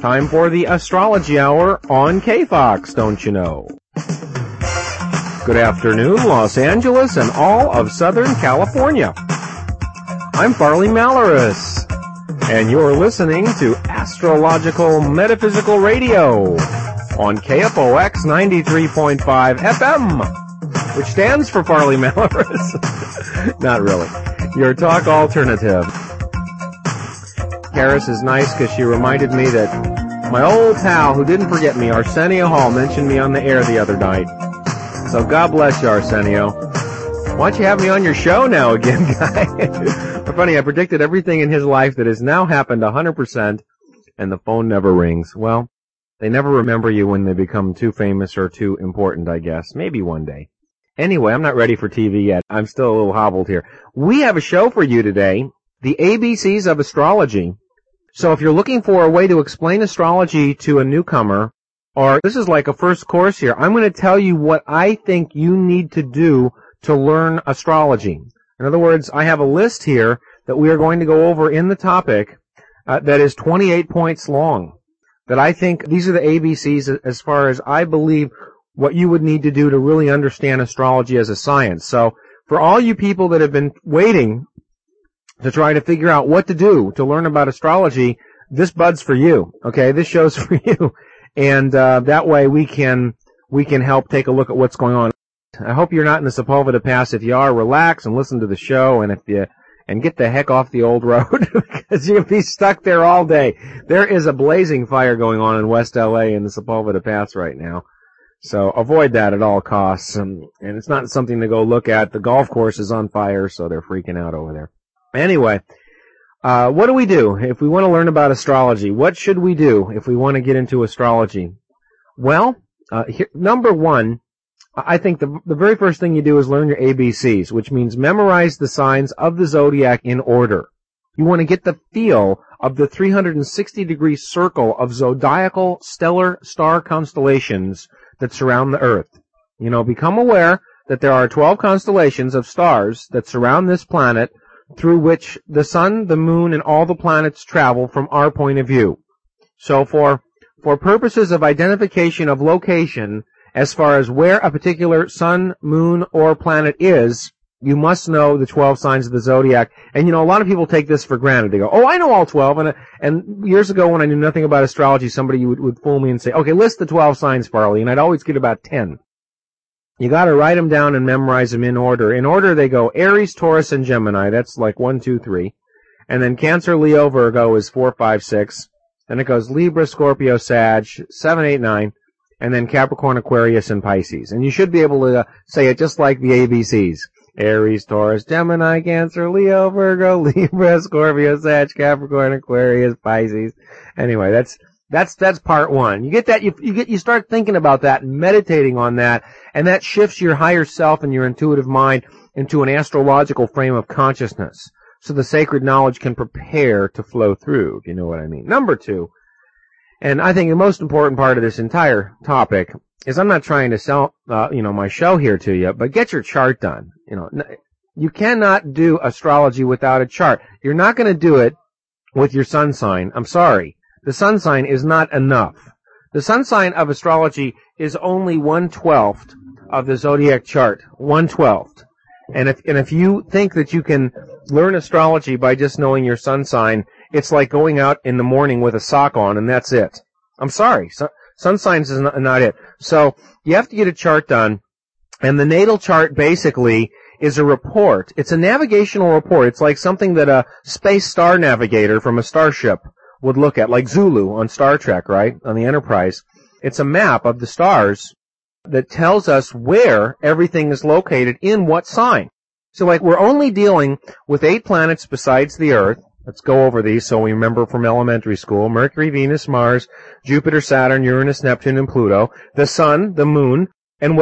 Time for the Astrology Hour on KFOX, don't you know? Good afternoon, Los Angeles and all of Southern California. I'm Farley Malaris, and you're listening to Astrological Metaphysical Radio on KFOX 93.5 FM, which stands for Farley Malaris. Not really. Your talk alternative. Karis is nice because she reminded me that my old pal who didn't forget me, Arsenio Hall, mentioned me on the air the other night. So God bless you, Arsenio. Why don't you have me on your show now again, guy? It's funny, I predicted everything in his life that has now happened 100%, and the phone never rings. Well, they never remember you when they become too famous or too important, I guess. Maybe one day. Anyway, I'm not ready for TV yet. I'm still a little hobbled here. We have a show for you today, the ABCs of Astrology. So if you're looking for a way to explain astrology to a newcomer, or this is like a first course here, I'm going to tell you what I think you need to do to learn astrology. In other words, I have a list here that we are going to go over in the topic that is 28 points long. That I think these are the ABCs as far as I believe what you would need to do to really understand astrology as a science. So for all you people that have been waiting to try to figure out what to do to learn about astrology, this bud's for you. Okay, this show's for you, and that way we can help take a look at what's going on. I hope you're not in the Sepulveda Pass. If you are, relax and listen to the show, and get the heck off the old road because you'll be stuck there all day. There is a blazing fire going on in West LA in the Sepulveda Pass right now, so avoid that at all costs. And it's not something to go look at. The golf course is on fire, so they're freaking out over there. Anyway, what do we do if we want to learn about astrology? What should we do if we want to get into astrology? Well, number one, I think the very first thing you do is learn your ABCs, which means memorize the signs of the zodiac in order. You want to get the feel of the 360-degree circle of zodiacal stellar star constellations that surround the Earth. You know, become aware that there are 12 constellations of stars that surround this planet, through which the sun, the moon, and all the planets travel from our point of view. So for purposes of identification of location, as far as where a particular sun, moon, or planet is, you must know the 12 signs of the zodiac. And, you know, a lot of people take this for granted. They go, oh, I know all 12. And years ago when I knew nothing about astrology, somebody would fool me and say, okay, list the 12 signs, Farley. And I'd always get about 10. You got to write them down and memorize them in order. In order, they go Aries, Taurus, and Gemini. That's like 1, 2, 3. And then Cancer, Leo, Virgo is 4, 5, 6. Then it goes Libra, Scorpio, Sag, 7, 8, 9. And then Capricorn, Aquarius, and Pisces. And you should be able to say it just like the ABCs. Aries, Taurus, Gemini, Cancer, Leo, Virgo, Libra, Scorpio, Sag, Capricorn, Aquarius, Pisces. Anyway, that's part one. You get that, you start thinking about that and meditating on that, and that shifts your higher self and your intuitive mind into an astrological frame of consciousness. So the sacred knowledge can prepare to flow through, if you know what I mean. Number two, and I think the most important part of this entire topic is I'm not trying to sell, my show here to you, but get your chart done. You know, you cannot do astrology without a chart. You're not going to do it with your sun sign. I'm sorry. The sun sign is not enough. The sun sign of astrology is only 1/12 of the zodiac chart. 1/12. And if you think that you can learn astrology by just knowing your sun sign, it's like going out in the morning with a sock on and that's it. I'm sorry. Sun signs is not it. So you have to get a chart done. And the natal chart basically is a report. It's a navigational report. It's like something that a space star navigator from a starship would look at, like Zulu on Star Trek, right, on the Enterprise. It's a map of the stars that tells us where everything is located in what sign. So, like, we're only dealing with 8 planets besides the Earth. Let's go over these so we remember from elementary school. Mercury, Venus, Mars, Jupiter, Saturn, Uranus, Neptune, and Pluto. The sun, the moon, and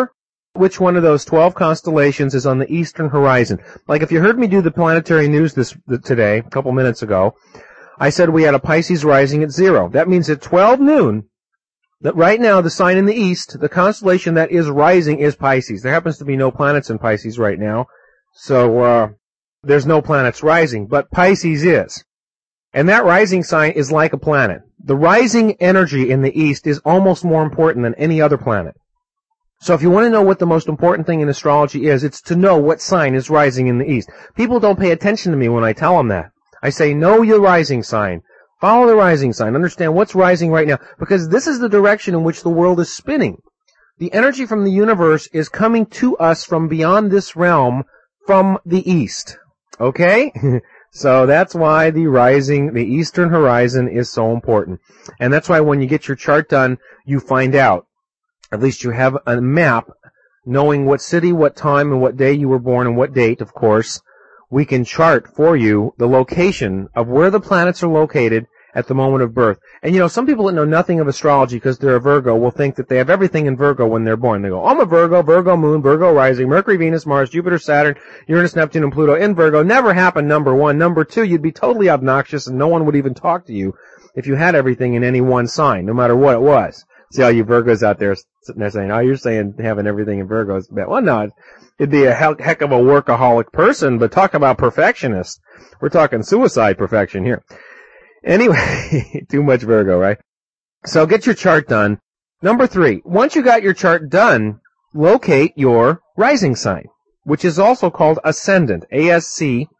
which one of those 12 constellations is on the eastern horizon. Like, if you heard me do the planetary news today, a couple minutes ago, I said we had a Pisces rising at 0. That means at 12 noon, that right now the sign in the east, the constellation that is rising is Pisces. There happens to be no planets in Pisces right now, so there's no planets rising, but Pisces is. And that rising sign is like a planet. the rising energy in the east is almost more important than any other planet. So if you want to know what the most important thing in astrology is, it's to know what sign is rising in the east. People don't pay attention to me when I tell them that. I say, know your rising sign. Follow the rising sign. Understand what's rising right now. Because this is the direction in which the world is spinning. The energy from the universe is coming to us from beyond this realm from the east. Okay? So that's why the eastern horizon is so important. And that's why when you get your chart done, you find out. At least you have a map knowing what city, what time, and what day you were born, and what date, of course. We can chart for you the location of where the planets are located at the moment of birth. And some people that know nothing of astrology because they're a Virgo will think that they have everything in Virgo when they're born. They go, I'm a Virgo, Virgo moon, Virgo rising, Mercury, Venus, Mars, Jupiter, Saturn, Uranus, Neptune, and Pluto in Virgo. Never happened, number one. Number two, you'd be totally obnoxious and no one would even talk to you if you had everything in any one sign, no matter what it was. See all you Virgos out there sitting there saying, oh, you're saying having everything in Virgo is bad. Well, no, it'd be a heck of a workaholic person, but talk about perfectionist. We're talking suicide perfection here. Anyway, too much Virgo, right? So get your chart done. Number 3, once you got your chart done, locate your rising sign, which is also called ascendant, Ascendant.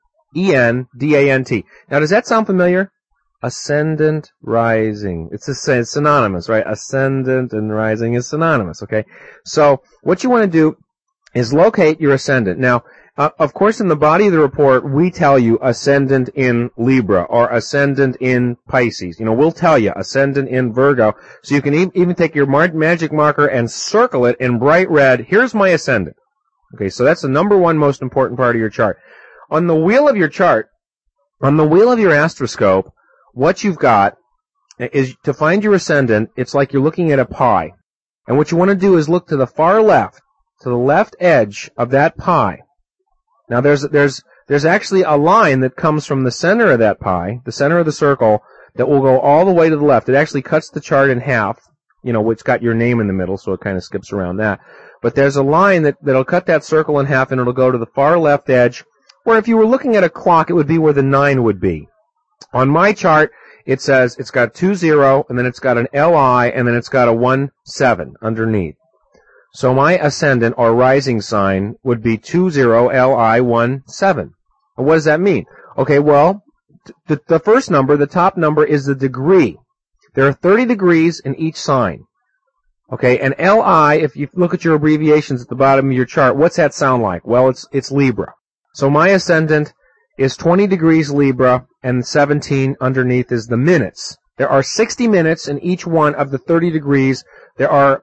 Now, does that sound familiar? Ascendant, rising. It's synonymous, right? Ascendant and rising is synonymous, okay? So what you want to do is locate your ascendant. Now, of course, in the body of the report, we tell you ascendant in Libra or ascendant in Pisces. We'll tell you ascendant in Virgo. So you can even take your magic marker and circle it in bright red. Here's my ascendant. Okay, so that's the number one most important part of your chart. On the wheel of your chart, on the wheel of your astroscope, what you've got is to find your ascendant, it's like you're looking at a pie. And what you want to do is look to the far left, to the left edge of that pie. Now there's actually a line that comes from the center of that pie, the center of the circle, that will go all the way to the left. It actually cuts the chart in half, it's got your name in the middle, so it kind of skips around that. But there's a line that'll cut that circle in half and it'll go to the far left edge, where if you were looking at a clock, it would be where the 9 would be. On my chart, it says it's got 20, and then it's got an LI, and then it's got a 17 underneath. So my ascendant or rising sign would be 20LI17. And what does that mean? Okay, well, the first number, the top number, is the degree. There are 30 degrees in each sign. Okay, and LI, if you look at your abbreviations at the bottom of your chart, what's that sound like? Well, it's Libra. So my ascendant is 20 degrees Libra, and 17 underneath is the minutes. There are 60 minutes in each one of the 30 degrees. There are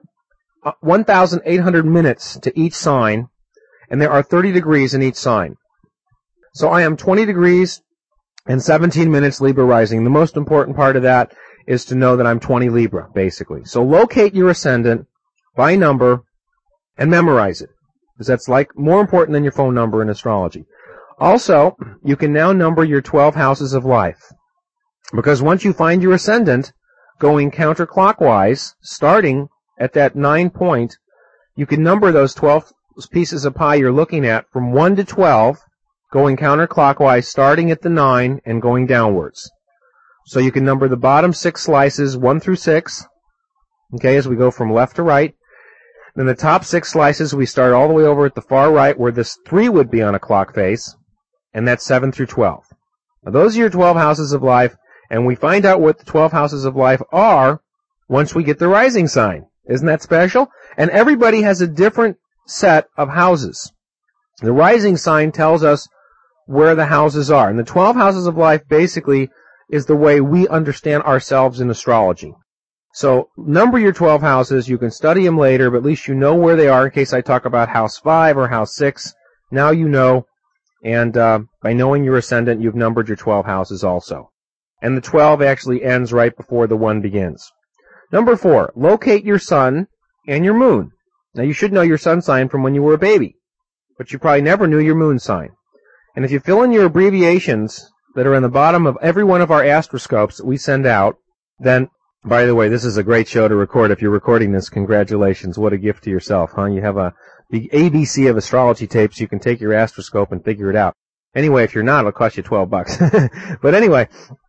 1,800 minutes to each sign, and there are 30 degrees in each sign. So I am 20 degrees and 17 minutes Libra rising. The most important part of that is to know that I'm 20 Libra, basically. So locate your ascendant by number and memorize it, because that's more important than your phone number in astrology. Also, you can now number your 12 houses of life, because once you find your ascendant, going counterclockwise, starting at that 9 point, you can number those 12 pieces of pie you're looking at from 1 to 12, going counterclockwise, starting at the 9 and going downwards. So you can number the bottom 6 slices, 1 through 6, okay, as we go from left to right. Then the top 6 slices, we start all the way over at the far right, where this 3 would be on a clock face, and that's 7 through 12. Now, those are your 12 houses of life, and we find out what the 12 houses of life are once we get the rising sign. Isn't that special? And everybody has a different set of houses. The rising sign tells us where the houses are. And the 12 houses of life basically is the way we understand ourselves in astrology. So number your 12 houses. You can study them later, but at least you know where they are in case I talk about house 5 or house 6. Now you know. And by knowing your ascendant, you've numbered your 12 houses also. And the 12 actually ends right before the 1 begins. Number 4, locate your sun and your moon. Now, you should know your sun sign from when you were a baby, but you probably never knew your moon sign. And if you fill in your abbreviations that are in the bottom of every one of our astroscopes that we send out, then, by the way, this is a great show to record. If you're recording this, congratulations. What a gift to yourself, huh? You have the ABC of astrology tapes. You can take your astroscope and figure it out. Anyway, if you're not, it'll cost you $12. But anyway,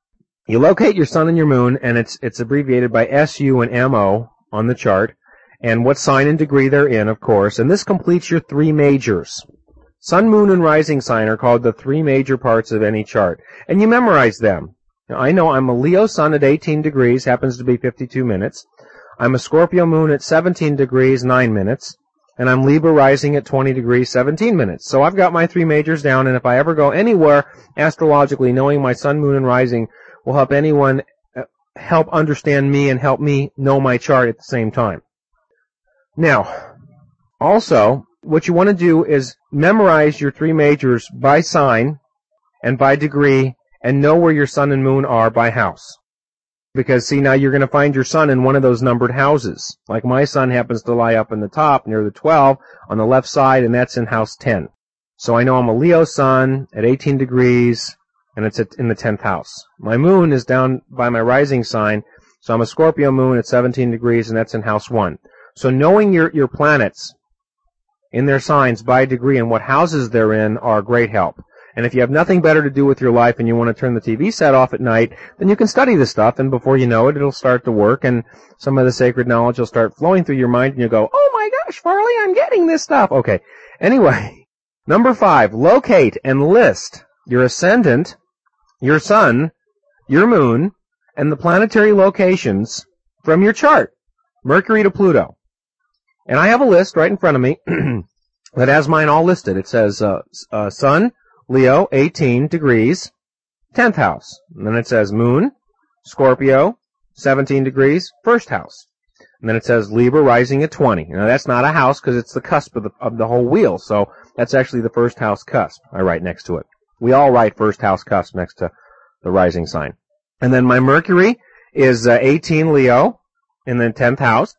You locate your sun and your moon, and it's abbreviated by SU and MO on the chart, and what sign and degree they're in, of course, and this completes your three majors. Sun, moon, and rising sign are called the three major parts of any chart, and you memorize them. Now, I know I'm a Leo sun at 18 degrees, happens to be 52 minutes. I'm a Scorpio moon at 17 degrees, 9 minutes. And I'm Libra rising at 20 degrees, 17 minutes. So I've got my three majors down, and if I ever go anywhere astrologically, knowing my sun, moon, and rising will help anyone help understand me and help me know my chart at the same time. Now, also, what you want to do is memorize your three majors by sign and by degree, and know where your sun and moon are by house. Because, see, now you're going to find your sun in one of those numbered houses. Like my sun happens to lie up in the top near the 12 on the left side, and that's in house 10. So I know I'm a Leo sun at 18 degrees, and it's in the 10th house. My moon is down by my rising sign, so I'm a Scorpio moon at 17 degrees, and that's in house 1. So knowing your planets in their signs by degree and what houses they're in are great help. And if you have nothing better to do with your life and you want to turn the TV set off at night, then you can study this stuff, and before you know it, it'll start to work, and some of the sacred knowledge will start flowing through your mind, and you'll go, oh my gosh, Farley, I'm getting this stuff. Okay. Anyway, number 5, locate and list your ascendant, your sun, your moon, and the planetary locations from your chart, Mercury to Pluto. And I have a list right in front of me that has mine all listed. It says sun, Leo, 18 degrees, 10th house. And then it says moon, Scorpio, 17 degrees, 1st house. And then it says Libra rising at 20. Now that's not a house because it's the cusp of the whole wheel. So that's actually the 1st house cusp I write next to it. We all write 1st house cusp next to the rising sign. And then my Mercury is 18 Leo in the 10th house.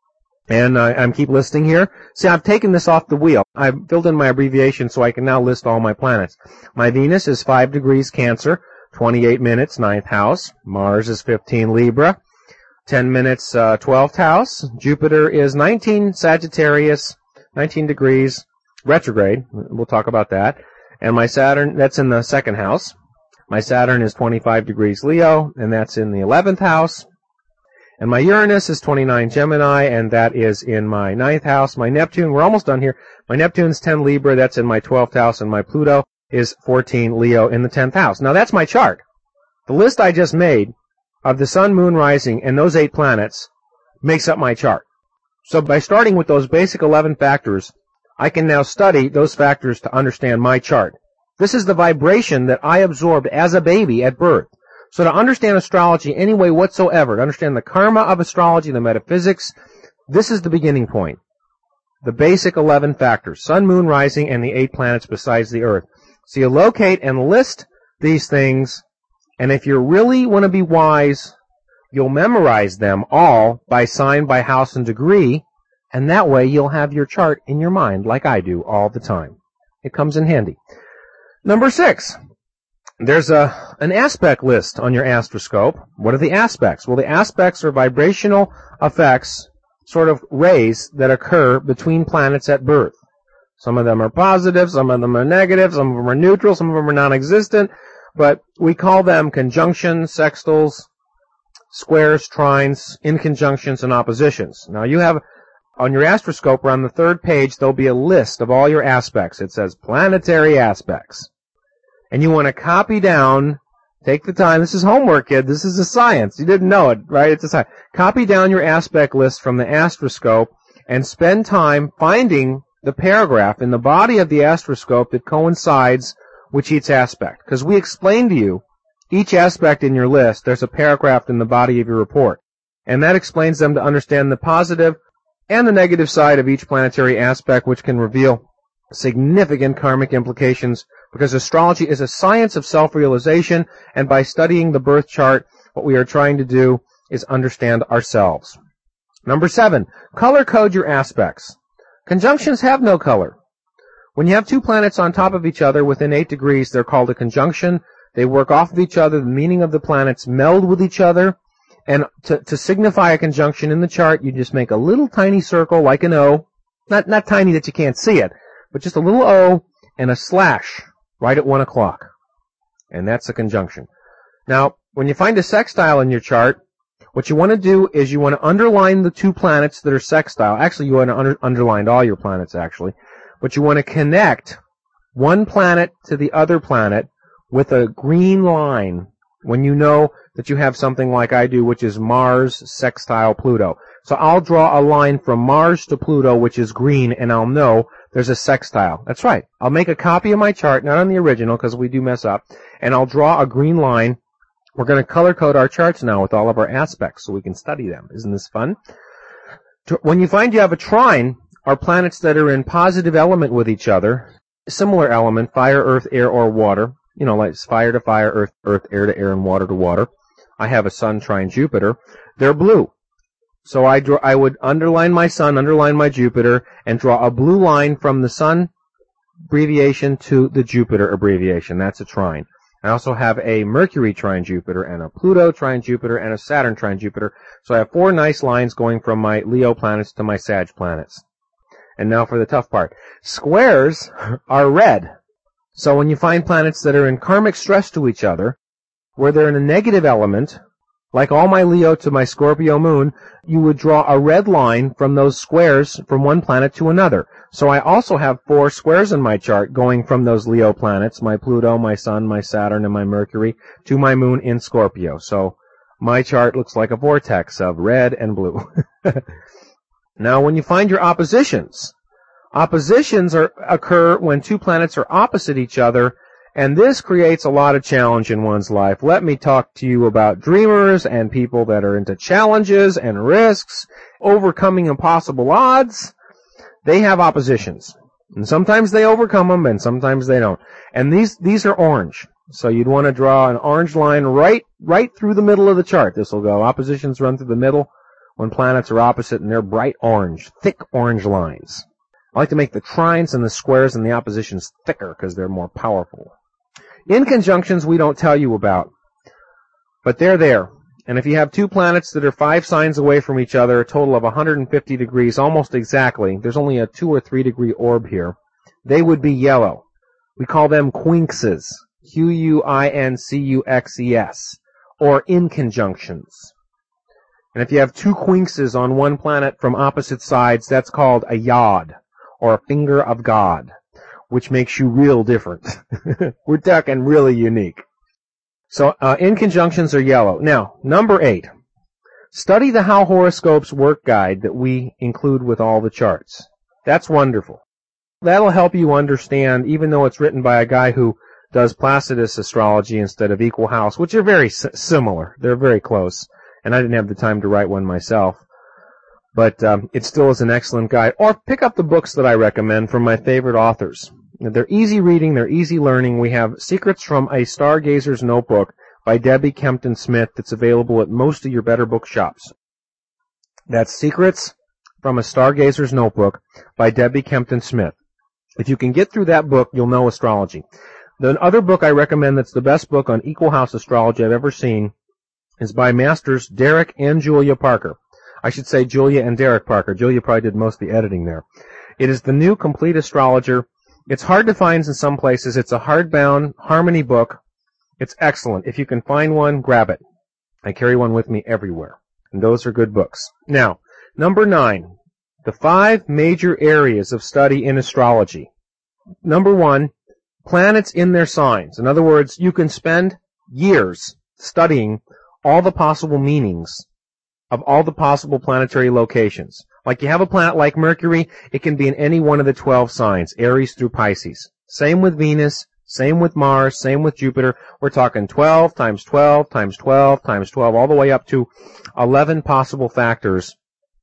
And I'm keep listing here. See, I've taken this off the wheel. I've filled in my abbreviation so I can now list all my planets. My Venus is 5 degrees Cancer, 28 minutes, 9th house. Mars is 15 Libra, 10 minutes, 12th house. Jupiter is 19 Sagittarius, 19 degrees, retrograde. We'll talk about that. And my Saturn, that's in the 2nd house. My Saturn is 25 degrees Leo, and that's in the 11th house. And my Uranus is 29 Gemini, and that is in my 9th house. My Neptune, we're almost done here. My Neptune's 10 Libra, that's in my 12th house, and my Pluto is 14 Leo in the 10th house. Now that's my chart. The list I just made of the sun, moon, rising, and those 8 planets makes up my chart. So by starting with those basic 11 factors, I can now study those factors to understand my chart. This is the vibration that I absorbed as a baby at birth. So to understand astrology any way whatsoever, to understand the karma of astrology, the metaphysics, this is the beginning point. The basic 11 factors, sun, moon, rising, and the 8 planets besides the Earth. So you locate and list these things, and if you really want to be wise, you'll memorize them all by sign, by house, and degree, and that way you'll have your chart in your mind like I do all the time. It comes in handy. Number 6. There's an aspect list on your astroscope. What are the aspects? Well, the aspects are vibrational effects, sort of rays that occur between planets at birth. Some of them are positive, some of them are negative, some of them are neutral, some of them are non-existent, but we call them conjunctions, sextiles, squares, trines, inconjunctions, and oppositions. Now you have on your astroscope, or on the 3rd page, there'll be a list of all your aspects. It says planetary aspects. And you want to copy down, take the time, this is homework, kid, this is a science, you didn't know it, right? It's a science. Copy down your aspect list from the astroscope and spend time finding the paragraph in the body of the astroscope that coincides with each aspect. Because we explained to you, each aspect in your list, there's a paragraph in the body of your report. And that explains them to understand the positive and the negative side of each planetary aspect, which can reveal significant karmic implications, because astrology is a science of self-realization, and by studying the birth chart, what we are trying to do is understand ourselves. Number 7, color code your aspects. Conjunctions have no color. When you have 2 planets on top of each other within 8 degrees, they're called a conjunction. They work off of each other. The meaning of the planets meld with each other. And to signify a conjunction in the chart, you just make a little tiny circle like an O. Not tiny that you can't see it, but just a little O and a slash right at 1 o'clock. And that's a conjunction. Now, when you find a sextile in your chart, what you want to do is you want to underline the two planets that are sextile. Actually, you want to underline all your planets, actually. But you want to connect one planet to the other planet with a green line when you know that you have something like I do, which is Mars sextile Pluto. So I'll draw a line from Mars to Pluto, which is green, and I'll know there's a sextile. That's right. I'll make a copy of my chart, not on the original because we do mess up, and I'll draw a green line. We're going to color code our charts now with all of our aspects so we can study them. Isn't this fun? When you find you have a trine, are planets that are in positive element with each other, similar element, fire, earth, air, or water. You know, like fire to fire, earth, earth, air to air, and water to water. I have a sun trine Jupiter. They're blue. So I would underline my sun, underline my Jupiter, and draw a blue line from the sun abbreviation to the Jupiter abbreviation. That's a trine. I also have a Mercury trine Jupiter and a Pluto trine Jupiter and a Saturn trine Jupiter. So I have 4 nice lines going from my Leo planets to my Sag planets. And now for the tough part. Squares are red. So when you find planets that are in karmic stress to each other, where they're in a negative element, like all my Leo to my Scorpio moon, you would draw a red line from those squares from one planet to another. So I also have 4 squares in my chart going from those Leo planets, my Pluto, my Sun, my Saturn, and my Mercury, to my moon in Scorpio. So my chart looks like a vortex of red and blue. Now, when you find your oppositions, oppositions occur when 2 planets are opposite each other, and this creates a lot of challenge in one's life. Let me talk to you about dreamers and people that are into challenges and risks, overcoming impossible odds. They have oppositions. And sometimes they overcome them, and sometimes they don't. And these are orange. So you'd want to draw an orange line right through the middle of the chart. This will go. Oppositions run through the middle when planets are opposite, and they're bright orange, thick orange lines. I like to make the trines and the squares and the oppositions thicker because they're more powerful. In conjunctions, we don't tell you about, but they're there. And if you have 2 planets that are 5 signs away from each other, a total of 150 degrees, almost exactly, there's only a 2 or 3 degree orb here, they would be yellow. We call them quincses, Q-U-I-N-C-U-X-E-S, or inconjunctions. And if you have 2 quincses on one planet from opposite sides, that's called a yod, or a finger of God, which makes you real different. We're talking really unique. So inconjunctions are yellow. Now, number 8. Study the How Horoscopes Work guide that we include with all the charts. That's wonderful. That'll help you understand, even though it's written by a guy who does Placidus astrology instead of Equal House, which are very similar. They're very close. And I didn't have the time to write one myself. But it still is an excellent guide. Or pick up the books that I recommend from my favorite authors. They're easy reading, they're easy learning. We have Secrets from a Stargazer's Notebook by Debbie Kempton Smith that's available at most of your better bookshops. That's Secrets from a Stargazer's Notebook by Debbie Kempton Smith. If you can get through that book, you'll know astrology. The other book I recommend that's the best book on Equal House astrology I've ever seen is by Masters Derek and Julia Parker. I should say Julia and Derek Parker. Julia probably did most of the editing there. It is the new Complete Astrologer. It's hard to find in some places. It's a hardbound Harmony book. It's excellent. If you can find one, grab it. I carry one with me everywhere. And those are good books. Now, number 9, the 5 major areas of study in astrology. Number 1, planets in their signs. In other words, you can spend years studying all the possible meanings of all the possible planetary locations. Like you have a planet like Mercury, it can be in any one of the 12 signs, Aries through Pisces. Same with Venus, same with Mars, same with Jupiter. We're talking 12 times 12 times 12 times 12, all the way up to 11 possible factors.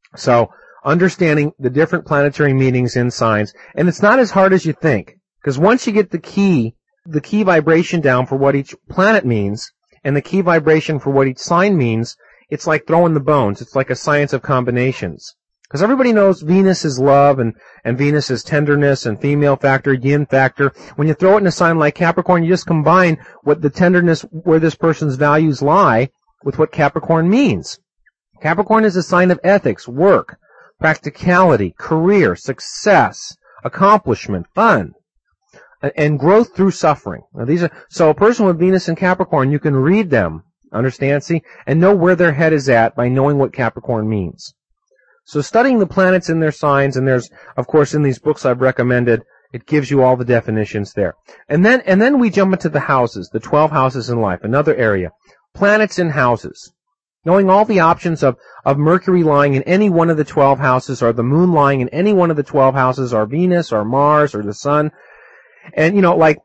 So understanding the different planetary meanings in signs, and it's not as hard as you think, because once you get the key vibration down for what each planet means, and the key vibration for what each sign means, it's like throwing the bones. It's like a science of combinations. Because everybody knows Venus is love, and Venus is tenderness, and female factor, yin factor. When you throw it in a sign like Capricorn, you just combine what the tenderness, where this person's values lie, with what Capricorn means. Capricorn is a sign of ethics, work, practicality, career, success, accomplishment, fun, and growth through suffering. Now so a person with Venus and Capricorn, you can read them Understand? See? And know where their head is at by knowing what Capricorn means. So studying the planets in their signs, and there's, of course, in these books I've recommended, it gives you all the definitions there. And then we jump into the houses, the 12 houses in life, another area. Planets in houses. Knowing all the options of Mercury lying in any one of the 12 houses, or the Moon lying in any one of the 12 houses, or Venus, or Mars, or the Sun. And, like,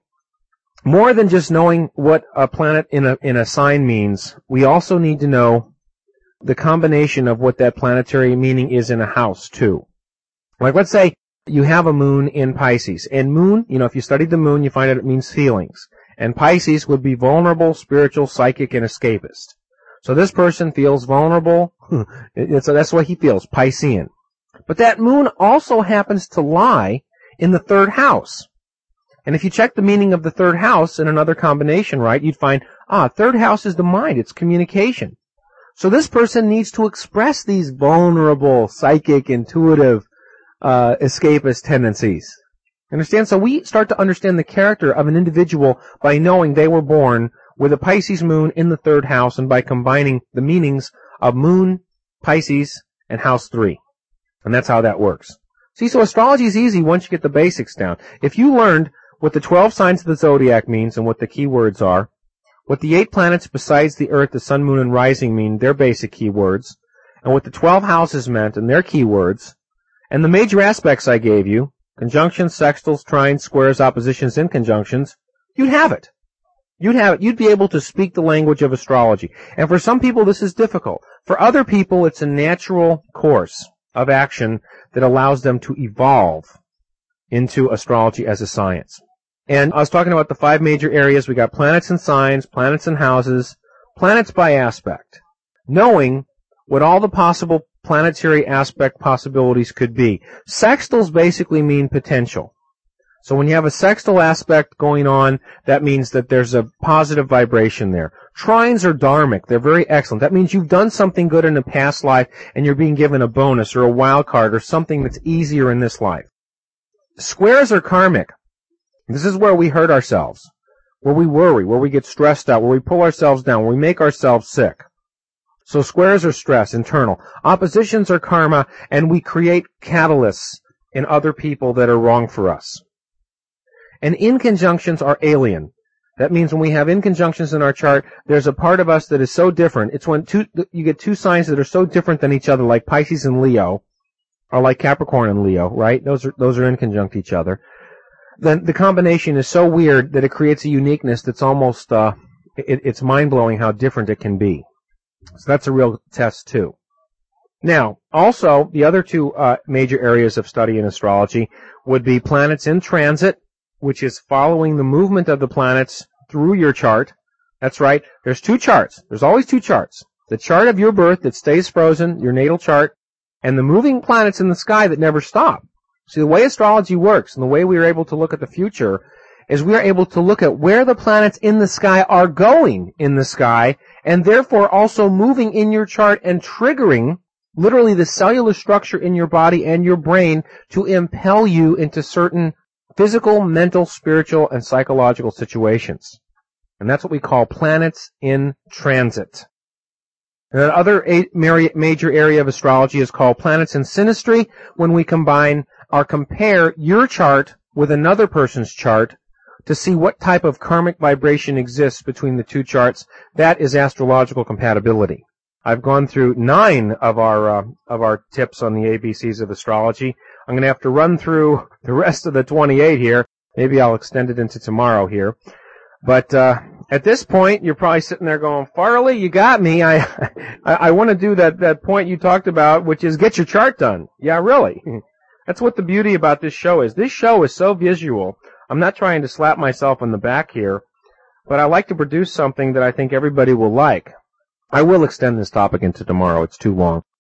more than just knowing what a planet in a sign means, we also need to know the combination of what that planetary meaning is in a house, too. Like, let's say you have a moon in Pisces. And moon, if you studied the moon, you find out it means feelings. And Pisces would be vulnerable, spiritual, psychic, and escapist. So this person feels vulnerable. That's what he feels, Piscean. But that moon also happens to lie in the third house. And if you check the meaning of the third house in another combination, right, you'd find, third house is the mind, it's communication. So this person needs to express these vulnerable, psychic, intuitive, escapist tendencies. Understand? So we start to understand the character of an individual by knowing they were born with a Pisces moon in the third house, and by combining the meanings of moon, Pisces, and house 3. And that's how that works. See, so astrology is easy once you get the basics down. If you learned what the 12 signs of the zodiac means and what the keywords are, what the 8 planets besides the Earth, the Sun, Moon, and Rising mean, their basic keywords, and what the 12 houses meant and their keywords, and the major aspects I gave you, conjunctions, sextiles, trines, squares, oppositions, and conjunctions, you'd have it. You'd be able to speak the language of astrology. And for some people, this is difficult. For other people, it's a natural course of action that allows them to evolve into astrology as a science. And I was talking about the 5 major areas. We got planets and signs, planets and houses, planets by aspect. Knowing what all the possible planetary aspect possibilities could be. Sextiles basically mean potential. So when you have a sextile aspect going on, that means that there's a positive vibration there. Trines are dharmic. They're very excellent. That means you've done something good in a past life and you're being given a bonus or a wild card or something that's easier in this life. Squares are karmic. This is where we hurt ourselves, where we worry, where we get stressed out, where we pull ourselves down, where we make ourselves sick. So squares are stress, internal. Oppositions are karma, and we create catalysts in other people that are wrong for us. And inconjunctions are alien. That means when we have inconjunctions in our chart, there's a part of us that is so different. It's when you get 2 signs that are so different than each other, like Pisces and Leo, or like Capricorn and Leo, right? Those are inconjunct each other. Then the combination is so weird that it creates a uniqueness that's almost, it's mind-blowing how different it can be. So that's a real test, too. Now, also, the other 2 major areas of study in astrology would be planets in transit, which is following the movement of the planets through your chart. That's right. There's 2 charts. There's always 2 charts. The chart of your birth that stays frozen, your natal chart, and the moving planets in the sky that never stop. See, the way astrology works and the way we are able to look at the future is we are able to look at where the planets in the sky are going in the sky, and therefore also moving in your chart and triggering literally the cellular structure in your body and your brain to impel you into certain physical, mental, spiritual, and psychological situations. And that's what we call planets in transit. And another major area of astrology is called planets in synastry, when we combine or compare your chart with another person's chart to see what type of karmic vibration exists between the 2 charts. That is astrological compatibility. I've gone through 9 of our tips on the ABCs of astrology. I'm going to have to run through the rest of the 28 here. Maybe I'll extend it into tomorrow here. But at this point, you're probably sitting there going, Farley, you got me. I want to do that point you talked about, which is get your chart done. Yeah, really. That's what the beauty about this show is. This show is so visual. I'm not trying to slap myself on the back here, but I like to produce something that I think everybody will like. I will extend this topic into tomorrow. It's too long.